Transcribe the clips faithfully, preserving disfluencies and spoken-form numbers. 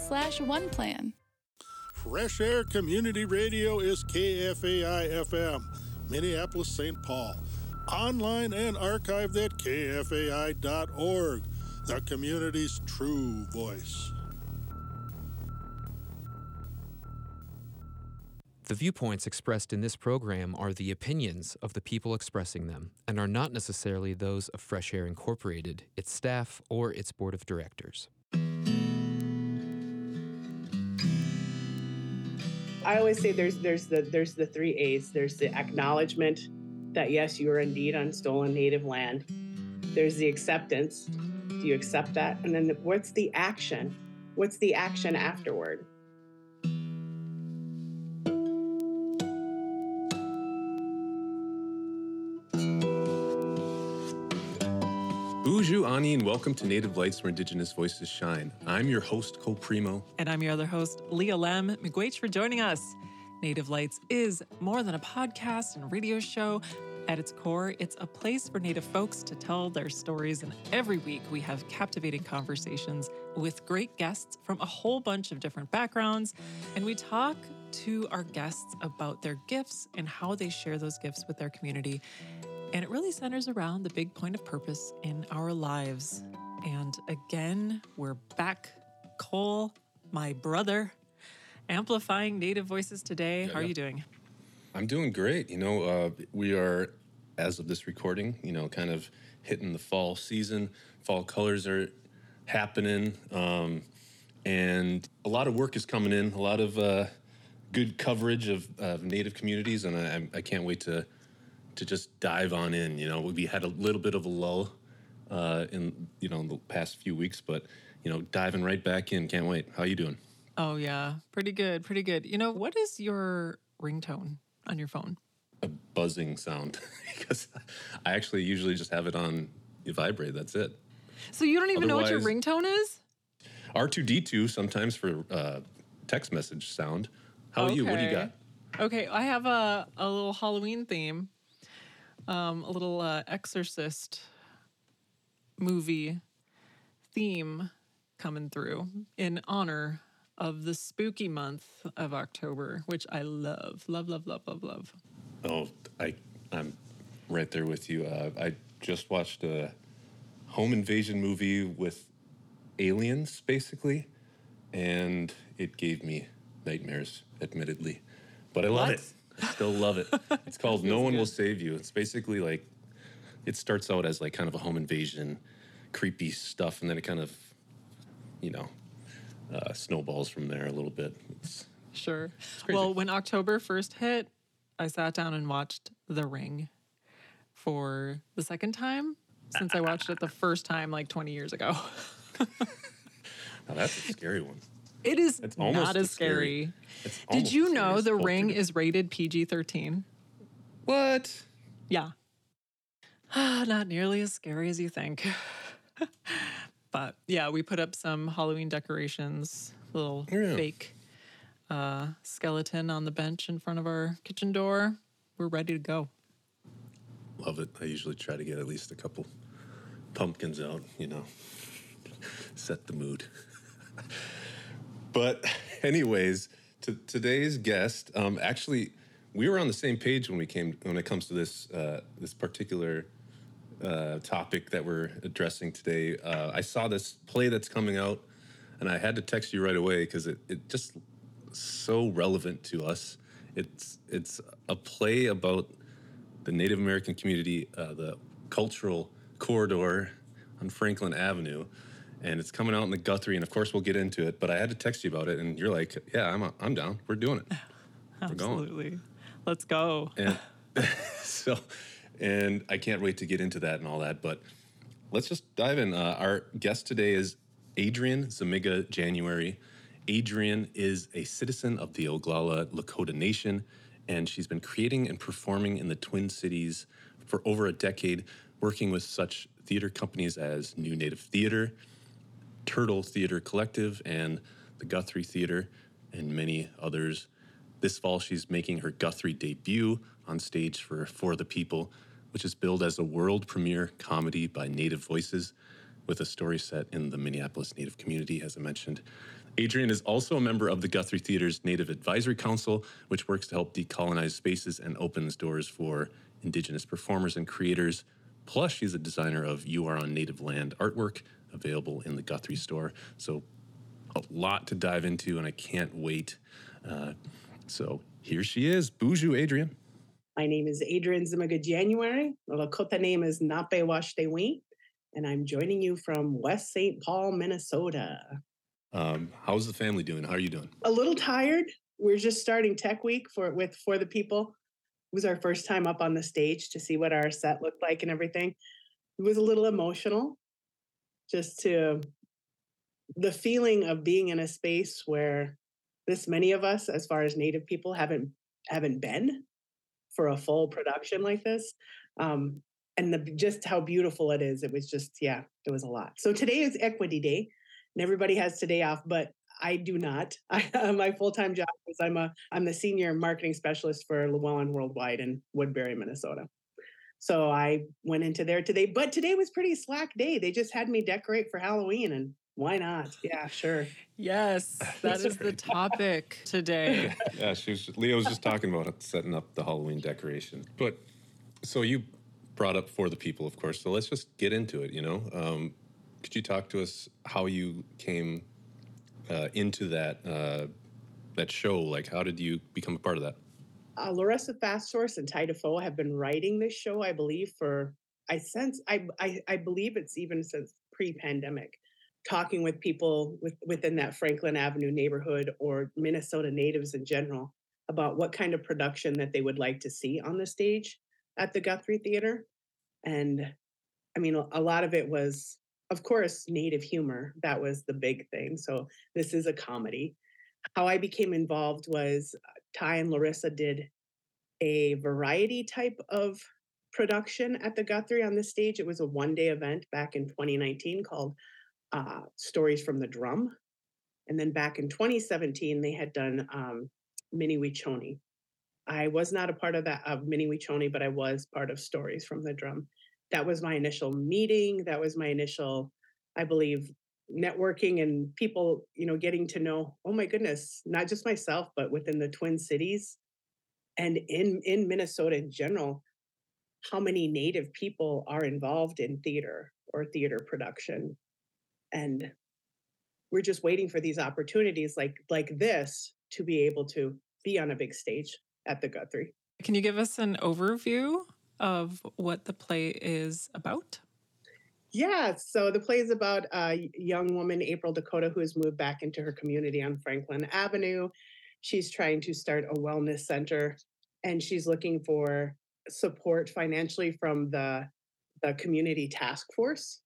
slash one plan. Fresh Air Community Radio is K F A I F M, Minneapolis, Saint Paul. Online and archived at K F A I dot org, the community's true voice. The viewpoints expressed in this program are the opinions of the people expressing them and are not necessarily those of Fresh Air Incorporated, its staff, or its board of directors. I always say there's there's the there's the three A's. There's the acknowledgement that yes, you are indeed on stolen native land. There's the acceptance. Do you accept that? And then the, what's the action? What's the action afterward? Bonjour, Ani, and welcome to Native Lights, where Indigenous voices shine. I'm your host, Cole Primo. And I'm your other host, Leah Lem. Miigwech for joining us. Native Lights is more than a podcast and radio show. At its core, it's a place for Native folks to tell their stories. And every week, we have captivating conversations with great guests from a whole bunch of different backgrounds. And we talk to our guests about their gifts and how they share those gifts with their community. And it really centers around the big point of purpose in our lives. And again, we're back. Cole, my brother, amplifying Native voices today. Yeah, How are yeah. you doing? I'm doing great. You know, uh, we are, as of this recording, you know, kind of hitting the fall season. Fall colors are happening. Um, and a lot of work is coming in, a lot of uh, good coverage of, of Native communities. And I, I can't wait to to just dive on in. You know, we had a little bit of a lull uh, in, you know, in the past few weeks, but, you know, diving right back in. Can't wait. How you doing? Oh, yeah. Pretty good. Pretty good. You know, what is your ringtone on your phone? A buzzing sound, because I actually usually just have it on vibrate. That's it. So you don't even know what your Otherwise- ringtone is? R two D two sometimes for uh, text message sound. How are you? What do you got? Okay, I have a, a little Halloween theme, um, a little uh, Exorcist movie theme coming through in honor of the spooky month of October, which I love, love, love, love, love, love. Oh, I, I'm right there with you. Uh, I just watched a home invasion movie with aliens, basically, and it gave me nightmares, admittedly. But I love What? it. I still love it. It's called No One Will Save You. It's basically like, it starts out as like kind of a home invasion, creepy stuff, and then it kind of, you know, uh, snowballs from there a little bit. It's, Sure. crazy. Well, when October first hit, I sat down and watched The Ring for the second time since I watched it the first time like twenty years ago. now that's a scary one. It is It's almost not as as scary. scary. It's Did almost you as scary know as The Ring Poltergeist. is rated P G thirteen? What? Yeah. Not nearly as scary as you think. But yeah, we put up some Halloween decorations, little Yeah. fake uh, skeleton on the bench in front of our kitchen door. We're ready to go. Love it. I usually try to get at least a couple pumpkins out, you know, set the mood. But anyways, to today's guest, um, actually, we were on the same page when we came when it comes to this uh, this particular uh, topic that we're addressing today. Uh, I saw this play that's coming out, and I had to text you right away because it, it just so relevant to us. It's it's a play about the Native American community, uh, the cultural corridor on Franklin Avenue, and it's coming out in the Guthrie. And of course, we'll get into it. But I had to text you about it, and you're like, "Yeah, I'm I'm down. We're doing it. We're going." Absolutely. Let's go. And so, and I can't wait to get into that and all that. But let's just dive in. Uh, our guest today is Adrienne Zuniga January. Adrienne is a citizen of the Oglala Lakota Nation, and she's been creating and performing in the Twin Cities for over a decade, working with such theater companies as New Native Theater, Turtle Theater Collective, and the Guthrie Theater, and many others. This fall, she's making her Guthrie debut on stage for For the People, which is billed as a world premiere comedy by Native voices with a story set in the Minneapolis Native community, as I mentioned. Adrian is also a member of the Guthrie Theater's Native Advisory Council, which works to help decolonize spaces and opens doors for Indigenous performers and creators. Plus, she's a designer of You Are on Native Land artwork, available in the Guthrie store. So a lot to dive into, and I can't wait. Uh, so here she is. Bonjour, Adrian. My name is Adrian Zimiga January. The Lakota name is Nape Washtewin, and I'm joining you from West Saint Paul, Minnesota. Um, how's the family doing? How are you doing? A little tired. We're just starting Tech Week for with for the people. It was our first time up on the stage to see what our set looked like and everything. It was a little emotional, just to the feeling of being in a space where this many of us, as far as Native people, haven't haven't been for a full production like this. Um, and the, just how beautiful it is. It was just, yeah, it was a lot. So today is Equity Day. And everybody has today off, but I do not. I, my full-time job is I'm a I'm the senior marketing specialist for Llewellyn Worldwide in Woodbury, Minnesota. So I went into there today, but today was pretty slack day. They just had me decorate for Halloween, and why not? Yeah, sure. Yes, that is the topic today. Yeah, she was. Leo was just talking about setting up the Halloween decoration. But so you brought up For the People, of course. So let's just get into it. You know. Um, Could you talk to us how you came uh, into that uh, that show? Like, how did you become a part of that? Uh, Larissa Fastsource and Ty Defoe have been writing this show, I believe, for I sense I I, I believe it's even since pre-pandemic. Talking with people with, within that Franklin Avenue neighborhood or Minnesota natives in general about what kind of production that they would like to see on the stage at the Guthrie Theater, and I mean, a lot of it was, of course, Native humor. That was the big thing. So this is a comedy. How I became involved was Ty and Larissa did a variety type of production at the Guthrie on the stage. It was a one-day event back in twenty nineteen called uh, Stories from the Drum. And then back in twenty seventeen, they had done um, Mini Wichoni. I was not a part of that of Mini Wichoni, but I was part of Stories from the Drum. That was my initial meeting. That was my initial, I believe, networking and people, you know, getting to know, oh my goodness, not just myself, but within the Twin Cities and in, in Minnesota in general, how many Native people are involved in theater or theater production. And we're just waiting for these opportunities like, like this to be able to be on a big stage at the Guthrie. Can you give us an overview of what the play is about? Yeah, so the play is about a young woman, April Dakota, who has moved back into her community on Franklin Avenue. She's trying to start a wellness center, and she's looking for support financially from the, the community task force.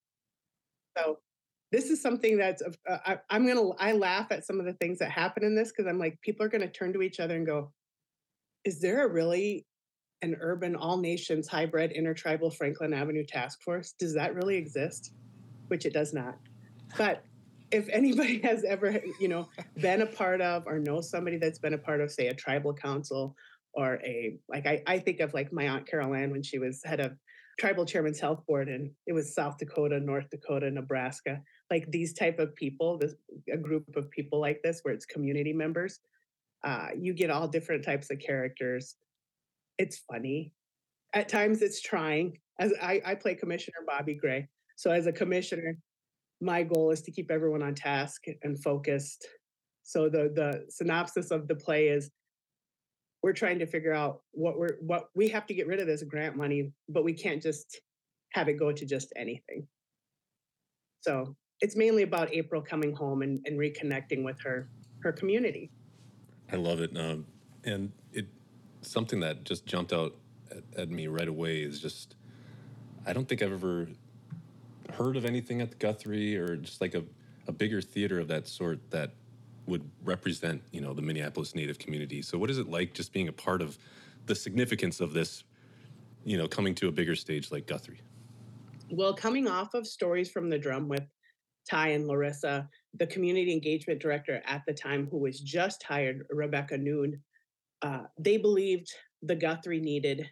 So this is something that's, uh, I, I'm going to, I laugh at some of the things that happen in this because I'm like, people are going to turn to each other and go, is there a really an urban all nations hybrid intertribal Franklin Avenue task force? Does that really exist? Which it does not. But if anybody has ever, you know, been a part of or knows somebody that's been a part of, say, a tribal council or a, like I, I think of like my Aunt Carol Ann when she was head of Tribal Chairman's Health Board, and it was South Dakota, North Dakota, Nebraska, like these type of people, this a group of people like this where it's community members. Uh, you get all different types of characters. It's funny. At times it's trying. As I, I play Commissioner Bobby Gray. So as a commissioner, my goal is to keep everyone on task and focused. So the the synopsis of the play is we're trying to figure out what we're what we have to get rid of this grant money, but we can't just have it go to just anything. So it's mainly about April coming home and, and reconnecting with her her community. I love it. Um, and it something that just jumped out at, at me right away is just, I don't think I've ever heard of anything at the Guthrie or just like a, a bigger theater of that sort that would represent, you know, the Minneapolis Native community. So what is it like just being a part of the significance of this, you know, coming to a bigger stage like Guthrie? Well, coming off of Stories from the Drum with Ty and Larissa, the community engagement director at the time, who was just hired, Rebecca Noon, uh, they believed the Guthrie needed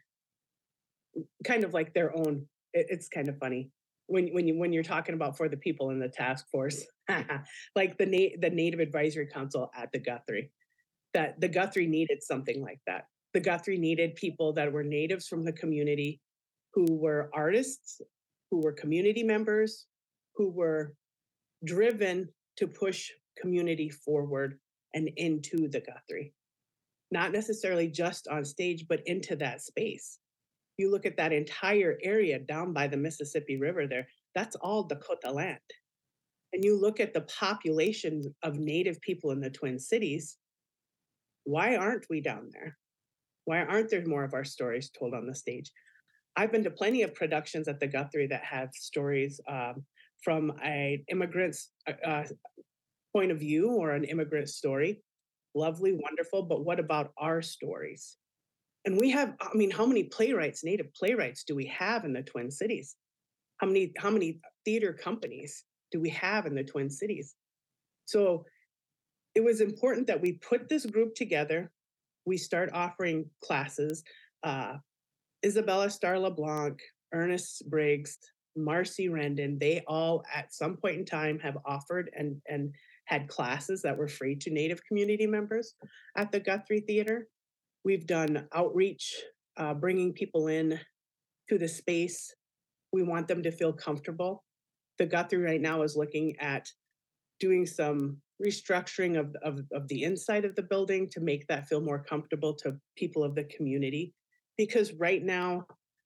kind of like their own, it, it's kind of funny when, when, you, when you're talking about For the People in the task force, like the na- the Native Advisory Council at the Guthrie. That the Guthrie needed something like that. The Guthrie needed people that were natives from the community, who were artists, who were community members, who were driven to push community forward and into the Guthrie. Not necessarily just on stage, but into that space. You look at that entire area down by the Mississippi River there, that's all Dakota land. And you look at the population of Native people in the Twin Cities, why aren't we down there? Why aren't there more of our stories told on the stage? I've been to plenty of productions at the Guthrie that have stories um, from an immigrant's uh, point of view or an immigrant story. Lovely, wonderful, but what about our stories? And we have, I mean, how many playwrights, Native playwrights do we have in the Twin Cities? How many, how many theater companies do we have in the Twin Cities? So it was important that we put this group together. We start offering classes. Uh, Isabella Star LeBlanc, Ernest Briggs, Marcy Rendon, they all at some point in time have offered and, and had classes that were free to Native community members at the Guthrie Theater. We've done outreach, uh, bringing people in to the space. We want them to feel comfortable. The Guthrie right now is looking at doing some restructuring of, of, of the inside of the building to make that feel more comfortable to people of the community. Because right now,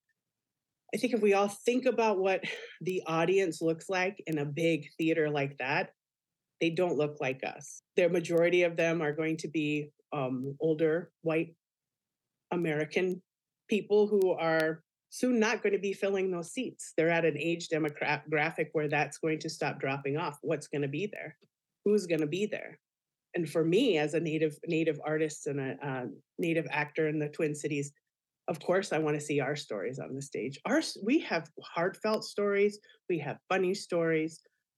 I think if we all think about what the audience looks like in a big theater like that, they don't look like us. The majority of them are going to be um, older, white American people who are soon not going to be filling those seats. They're at an age demographic where that's going to stop dropping off. What's going to be there? Who's going to be there? And for me, as a native native artist and a uh, native actor in the Twin Cities, of course, I want to see our stories on the stage. Our, we have heartfelt stories. We have funny stories.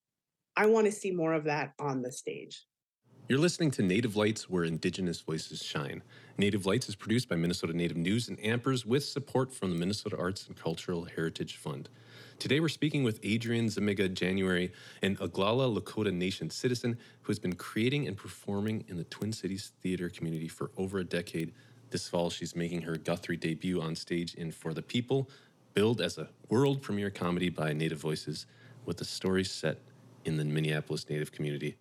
I want to see more of that on the stage. You're listening to Native Lights, where Indigenous voices shine. Native Lights is produced by Minnesota Native News and Ampers with support from the Minnesota Arts and Cultural Heritage Fund. Today we're speaking with Adrienne Zuniga January, an Oglala Lakota Nation citizen who has been creating and performing in the Twin Cities theater community for over a decade. This fall, she's making her Guthrie debut on stage in For the People, billed as a world premiere comedy by Native voices with the story set in the Minneapolis Native community.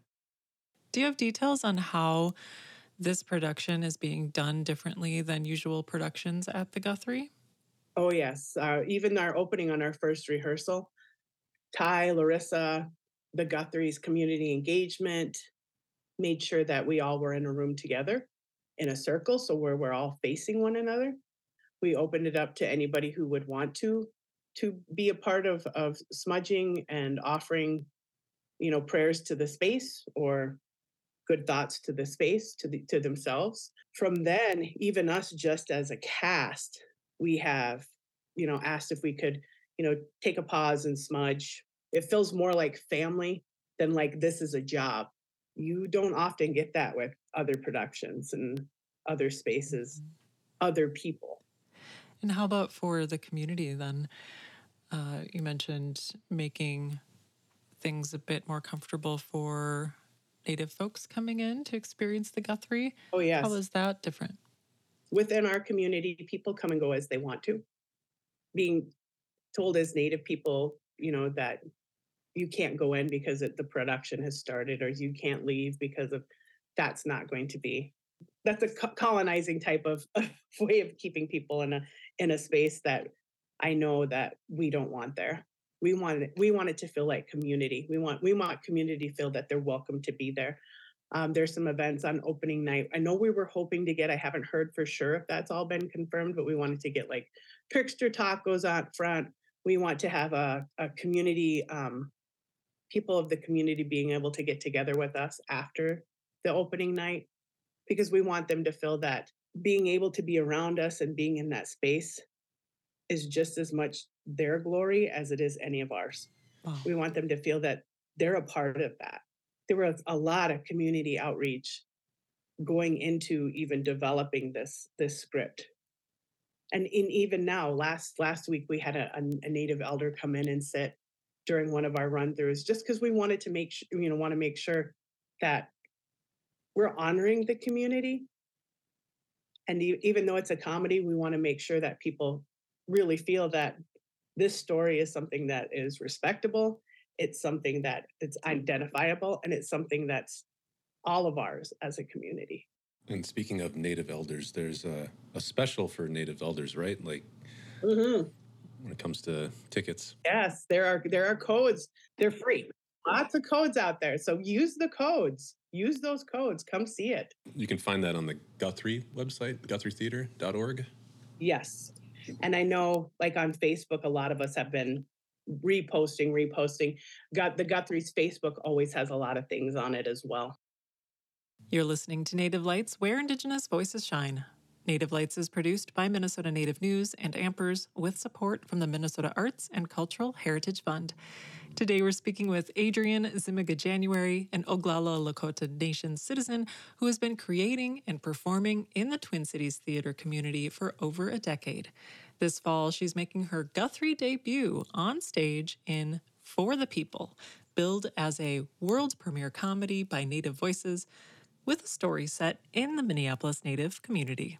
Do you have details on how this production is being done differently than usual productions at the Guthrie? Oh, yes. Uh, even our opening on our first rehearsal, Ty, Larissa, the Guthrie's community engagement made sure that we all were in a room together in a circle, so where we're all facing one another. We opened it up to anybody who would want to to be a part of, of smudging and offering, you know, prayers to the space or good thoughts to the space, to the, to themselves. From then, even us just as a cast, we have, you know, asked if we could, you know, take a pause and smudge. It feels more like family than like this is a job. You don't often get that with other productions and other spaces, other people. And how about for the community then? Uh, you mentioned making things a bit more comfortable for Native folks coming in to experience the Guthrie. Oh, yes. How is that different? Within our community, people come and go as they want to. Being told as Native people, you know, that you can't go in because it, the production has started, or you can't leave because of, that's not going to be. That's a co- colonizing type of, of way of keeping people in a in a space that I know that we don't want there. We want it, we want it to feel like community. We want we want community to feel that they're welcome to be there. Um, there's some events on opening night. I know we were hoping to get, I haven't heard for sure if that's all been confirmed, but we wanted to get like trickster tacos out front. We want to have a, a community, um, people of the community being able to get together with us after the opening night, because we want them to feel that being able to be around us and being in that space is just as much their glory as it is any of ours. Wow. We want them to feel that they're a part of that. There was a lot of community outreach going into even developing this, this script. And in even now, last last week, we had a, a, a Native elder come in and sit during one of our run-throughs, just because we wanted to make sure, you know, want to make sure that we're honoring the community. And e- even though it's a comedy, we want to make sure that people really feel that this story is something that is respectable. It's something that it's identifiable, and it's something that's all of ours as a community. And speaking of Native elders, there's a, a special for Native elders, right? Like Mm-hmm. when it comes to tickets. Yes, there are there are codes. They're free. Lots of codes out there. So use the codes. Use those codes. Come see it. You can find that on the Guthrie website, guthrie theater dot org. Yes. And I know, like on Facebook, a lot of us have been reposting, reposting. Got the Guthrie's Facebook always has a lot of things on it as well. You're listening to Native Lights, where Indigenous voices shine. Native Lights is produced by Minnesota Native News and Ampers with support from the Minnesota Arts and Cultural Heritage Fund. Today we're speaking with Adrian Zimiga January, an Oglala Lakota Nation citizen who has been creating and performing in the Twin Cities theater community for over a decade. This fall, she's making her Guthrie debut on stage in For the People, billed as a world premiere comedy by Native voices with a story set in the Minneapolis Native community.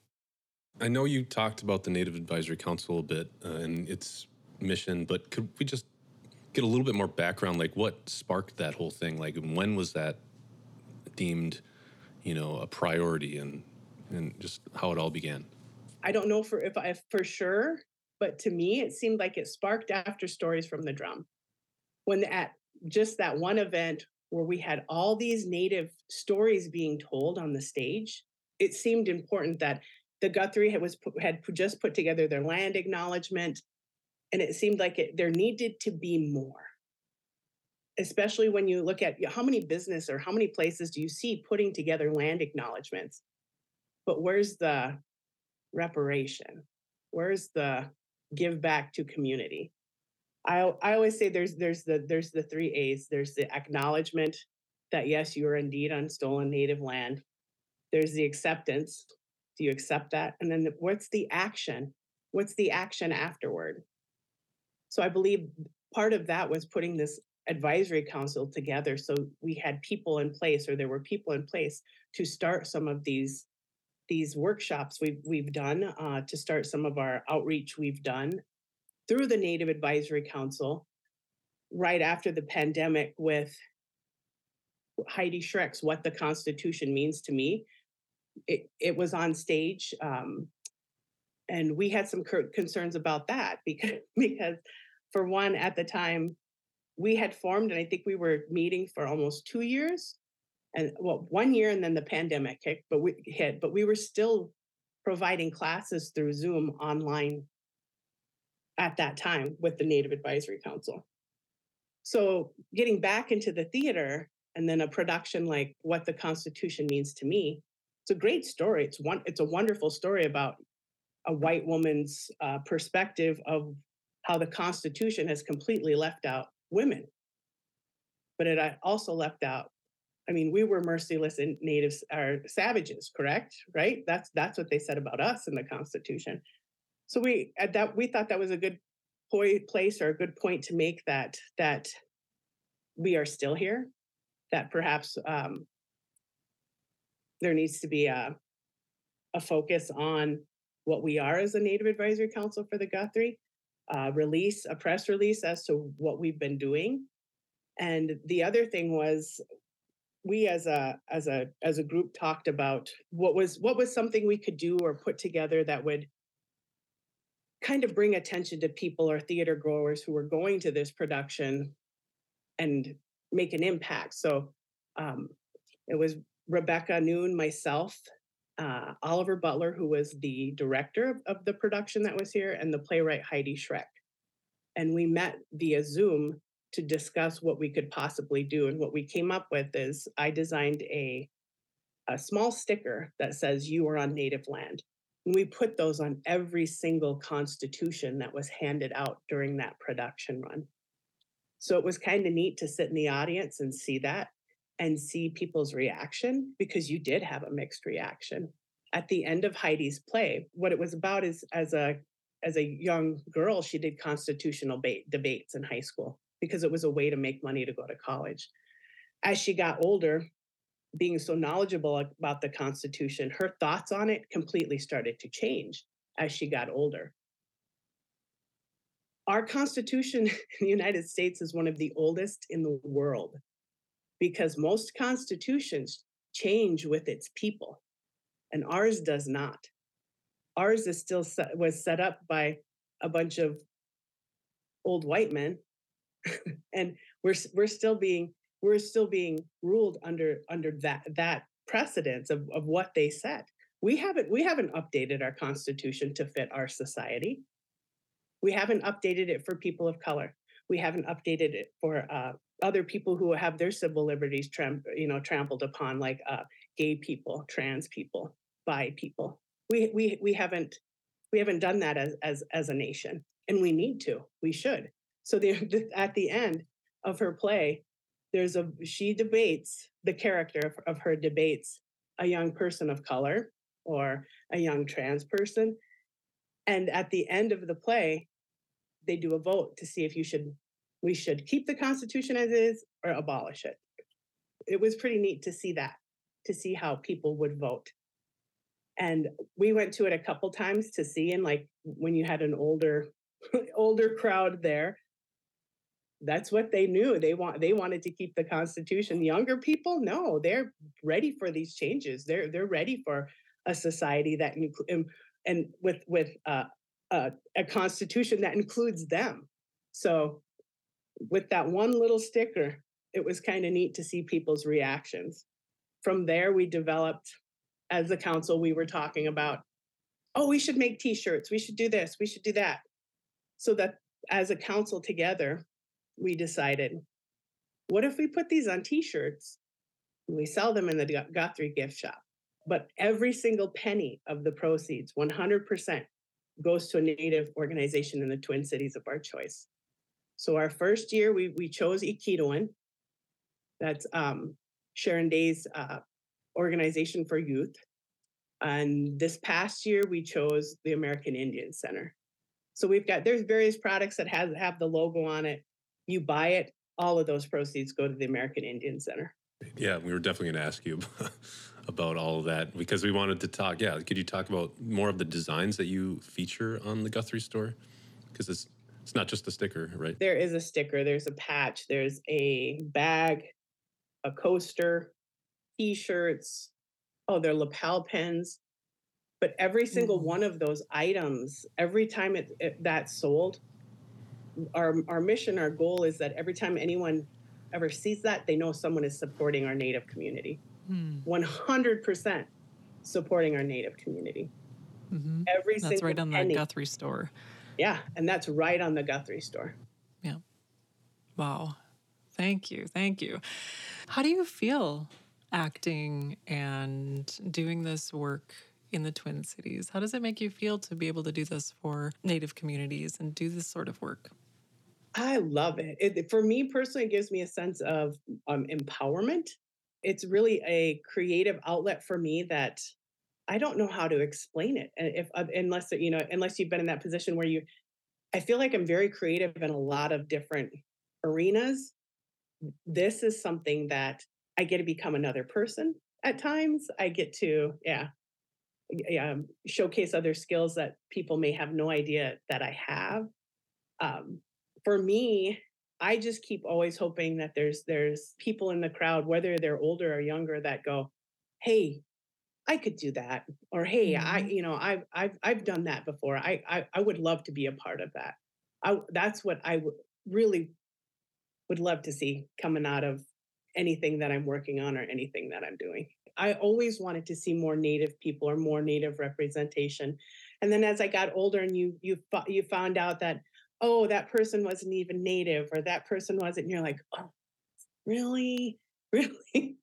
I know you talked about the Native Advisory Council a bit uh, and its mission, but could we just get a little bit more background, like what sparked that whole thing? Like when was that deemed, you know, a priority, and and just how it all began? I don't know for if I for sure, but to me, it seemed like it sparked after Stories from the Drum. When at just that one event where we had all these Native stories being told on the stage, it seemed important that the Guthrie had, was, had just put together their land acknowledgement, and it seemed like it, there needed to be more. Especially when you look at how many business or how many places do you see putting together land acknowledgements? But where's the reparation? Where's the give back to community? I I always say there's there's the there's the three A's. There's the acknowledgement that yes, you are indeed on stolen Native land. There's the acceptance. Do you accept that? And then the, what's the action? What's the action afterward? So I believe part of that was putting this advisory council together, so we had people in place, or there were people in place to start some of these these workshops we've we've done, uh, to start some of our outreach we've done through the Native Advisory Council right after the pandemic with Heidi Schreck's What the Constitution Means to Me. It, it was on stage, um, and we had some cur- concerns about that because, because, for one, at the time, we had formed, and I think we were meeting for almost two years, and well, one year, and then the pandemic hit, but we hit, but we were still providing classes through Zoom online at that time with the Native Advisory Council. So getting back into the theater, and then a production like What the Constitution Means to Me, it's a great story. It's one. It's a wonderful story about a white woman's uh, perspective of how the Constitution has completely left out women, but it also left out. I mean, we were merciless in natives, or savages, correct? Right? That's that's what they said about us in the Constitution. So we at that we thought that was a good point, place or a good point to make that that we are still here. That perhaps um, there needs to be a a focus on what we are as a Native Advisory Council for the Guthrie. Uh, release a press release as to what we've been doing, and the other thing was we as a as a as a group talked about what was what was something we could do or put together that would kind of bring attention to people or theater goers who were going to this production and make an impact. So um, it was Rebecca Noon, myself, uh, Oliver Butler, who was the director of, of the production that was here, and the playwright Heidi Schreck. And we met via Zoom to discuss what we could possibly do. And what we came up with is I designed a, a small sticker that says, "You are on Native land." And we put those on every single constitution that was handed out during that production run. So it was kind of neat to sit in the audience and see that and see people's reaction, because you did have a mixed reaction. At the end of Heidi's play, what it was about is as a as a young girl, she did constitutional ba- debates in high school. because it was a way to make money to go to college. As she got older, being so knowledgeable about the Constitution, her thoughts on it completely started to change as she got older. Our Constitution in the United States is one of the oldest in the world because most constitutions change with its people, and ours does not. Ours is still set, was set up by a bunch of old white men, and we're we're still being we're still being ruled under under that that precedence of, of what they set. We haven't we haven't updated our Constitution to fit our society. We haven't updated it for people of color. We haven't updated it for uh, other people who have their civil liberties tram- you know, trampled upon, like uh, gay people, trans people, bi people. We we we haven't we haven't done that as as as a nation, and we need to. We should. So the, the, at the end of her play, there's a she debates the character of, of her debates a young person of color or a young trans person, and at the end of the play, they do a vote to see if you should we should keep the Constitution as is or abolish it. It was pretty neat to see that, to see how people would vote. And we went to it a couple times to see, and like when you had an older older crowd there, that's what they knew. They want they wanted to keep the Constitution. Younger people, no, they're ready for these changes. They're they're ready for a society that and, and with with uh, uh, a Constitution that includes them. So with that one little sticker, it was kind of neat to see people's reactions. From there, we developed, as a council, we were talking about, oh, we should make T-shirts. We should do this. We should do that. So that as a council together, we decided, what if we put these on T-shirts and we sell them in the Guthrie gift shop? But every single penny of the proceeds, one hundred percent, goes to a Native organization in the Twin Cities of our choice. So our first year, we we chose Ikitoin. That's um, Sharon Day's uh, organization for youth. And this past year, we chose the American Indian Center. So we've got, there's various products that have, have the logo on it. You buy it, all of those proceeds go to the American Indian Center. Yeah, we were definitely going to ask you about all of that because we wanted to talk. Yeah, could you talk about more of the designs that you feature on the Guthrie store? Because it's it's not just a sticker, right? There is a sticker, there's a patch, there's a bag, a coaster, T-shirts, oh, they're lapel pins. But every single one of those items, every time it, it that's sold, our our mission, our goal is that every time anyone ever sees that, they know someone is supporting our Native community. Hmm. one hundred percent supporting our Native community. Mm-hmm. Every that's single right on the penny. Guthrie store. Yeah, and that's right on the Guthrie store. Yeah. Wow. Thank you. Thank you. How do you feel acting and doing this work in the Twin Cities? How does it make you feel to be able to do this for Native communities and do this sort of work? I love it. it for me personally, it gives me a sense of um, empowerment. It's really a creative outlet for me that I don't know how to explain it. And if uh, unless you know, unless you've been in that position where you, I feel like I'm very creative in a lot of different arenas. This is something that I get to become another person at times. I get to, yeah, yeah, showcase other skills that people may have no idea that I have. Um, for me, I just keep always hoping that there's there's people in the crowd, whether they're older or younger, that go, "Hey, I could do that," or "Hey, mm-hmm. I, you know, I've I've I've done that before. I I, I would love to be a part of that." I, that's what I w- really would love to see coming out of anything that I'm working on or anything that I'm doing. I always wanted to see more Native people or more Native representation, and then as I got older, and you you you found out that, oh, that person wasn't even Native, or that person wasn't, and you're like, oh, really, really.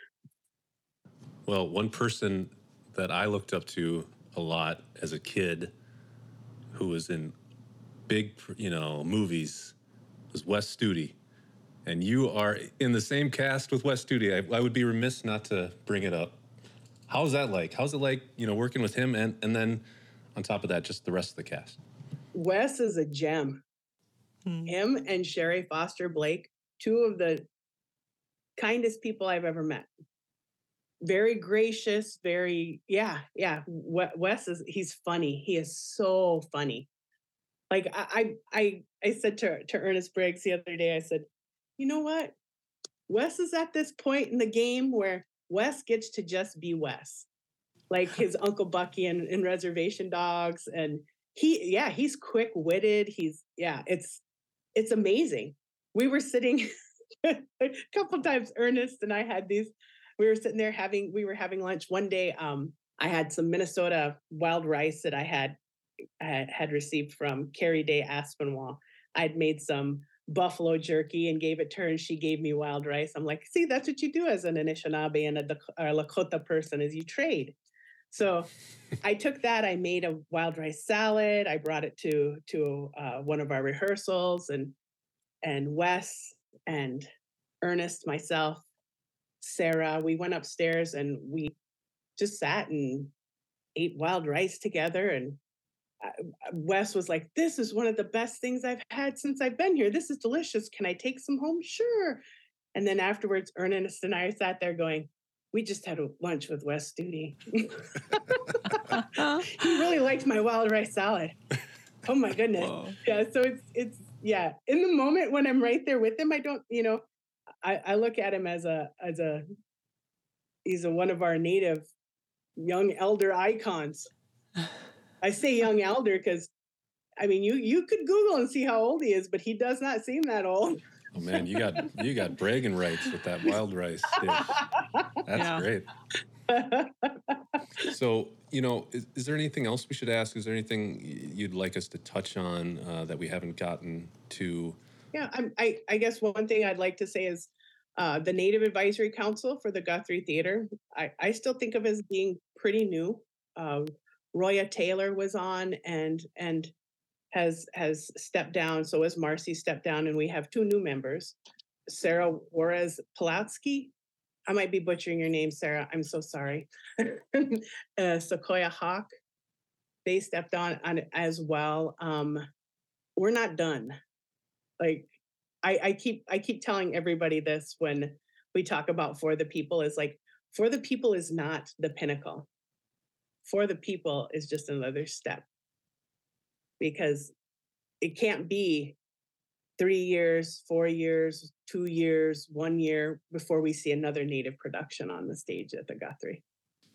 Well, one person that I looked up to a lot as a kid who was in big, you know, movies was Wes Studi. And you are in the same cast with Wes Studi. I, I would be remiss not to bring it up. How's that like? How's it like, you know, working with him and, and then on top of that, just the rest of the cast? Wes is a gem. Mm. Him and Sherry Foster Blake, two of the kindest people I've ever met. Very gracious, very, yeah, yeah. Wes is, he's funny. He is so funny. Like I, I, I said to, to Ernest Briggs the other day, I said, you know what? Wes is at this point in the game where Wes gets to just be Wes. Like his Uncle Bucky in, in Reservation Dogs. And he, yeah, he's quick-witted. He's, yeah, it's, it's amazing. We were sitting a couple times, Ernest and I had these, we were sitting there having, we were having lunch one day. Um, I had some Minnesota wild rice that I had, I had received from Carrie Day Aspinwall. I'd made some buffalo jerky and gave it to her, and she gave me wild rice. I'm like, see, that's what you do as an Anishinaabe and a, a Lakota person, is you trade. So I took that, I made a wild rice salad. I brought it to, to uh, one of our rehearsals, and, and Wes and Ernest, myself, Sarah, we went upstairs and we just sat and ate wild rice together. And Wes was like, this is one of the best things I've had since I've been here. This is delicious. Can I take some home? Sure. And then afterwards, Ernest and I sat there going, we just had a lunch with Wes Studi. He really liked my wild rice salad. Oh my goodness. Whoa. Yeah. So it's, it's, yeah. In the moment when I'm right there with him, I don't, you know, I, I look at him as a, as a, he's a, one of our native young elder icons. I say young elder because, I mean, you you could Google and see how old he is, but he does not seem that old. Oh man, you got you got bragging rights with that wild rice. Yeah. That's great. So, you know, is, is there anything else we should ask? Is there anything you'd like us to touch on uh, that we haven't gotten to? Yeah, I'm, I I guess one thing I'd like to say is uh, the Native Advisory Council for the Guthrie Theater. I, I still think of as being pretty new. Uh, Roya Taylor was on and and has has stepped down. So has Marcy stepped down, and we have two new members, Sarah Juarez Pulatsky. I might be butchering your name, Sarah. I'm so sorry. uh, Sequoia Hawk. They stepped on, on it as well. Um, we're not done. Like I, I keep I keep telling everybody this when we talk about For the People, is like, For the People is not the pinnacle. For the People is just another step, because it can't be three years, four years, two years, one year before we see another Native production on the stage at the Guthrie.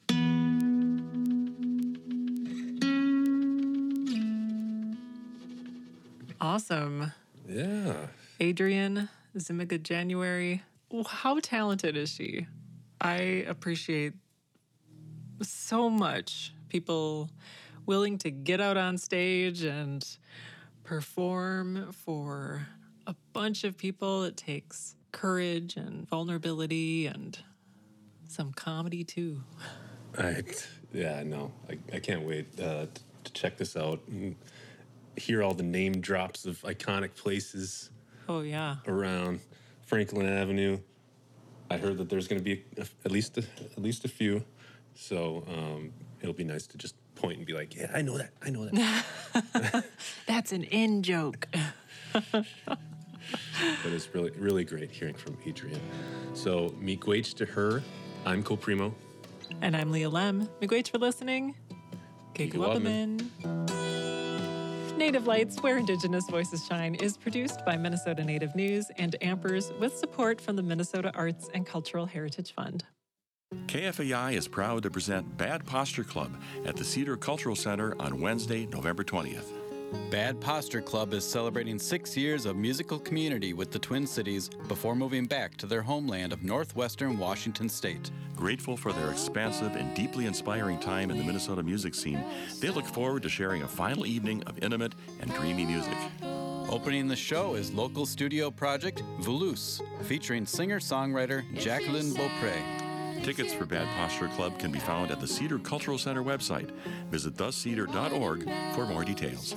Awesome. Yeah. Adrienne Zimiga January. How talented is she? I appreciate so much people willing to get out on stage and perform for a bunch of people. It takes courage and vulnerability and some comedy too. I, yeah, no, I, I can't wait uh, to check this out and hear all the name drops of iconic places. Oh yeah, around Franklin Avenue. I heard that there's going to be a, at least a, at least a few. So um, it'll be nice to just point and be like, yeah, I know that. I know that. That's an in joke. But it's really, really great hearing from Adrienne. So, miigwech to her. I'm Cole Primo. And I'm Leah Lem. Miigwech for listening. Kikuwabamin. Native Lights, Where Indigenous Voices Shine, is produced by Minnesota Native News and Ampers with support from the Minnesota Arts and Cultural Heritage Fund. K F A I is proud to present Bad Posture Club at the Cedar Cultural Center on Wednesday, November twentieth. Bad Posture Club is celebrating six years of musical community with the Twin Cities before moving back to their homeland of northwestern Washington state. Grateful for their expansive and deeply inspiring time in the Minnesota music scene, they look forward to sharing a final evening of intimate and dreamy music. Opening the show is local studio project Voulous, featuring singer-songwriter Jacqueline Beaupre. Tickets for Bad Posture Club can be found at the Cedar Cultural Center website. Visit the cedar dot org for more details.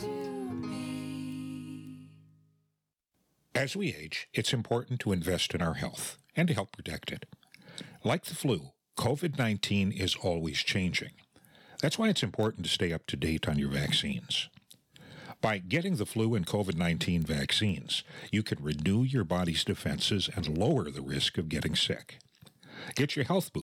As we age, it's important to invest in our health and to help protect it. Like the flu, COVID nineteen is always changing. That's why it's important to stay up to date on your vaccines. By getting the flu and COVID nineteen vaccines, you can renew your body's defenses and lower the risk of getting sick. Get your health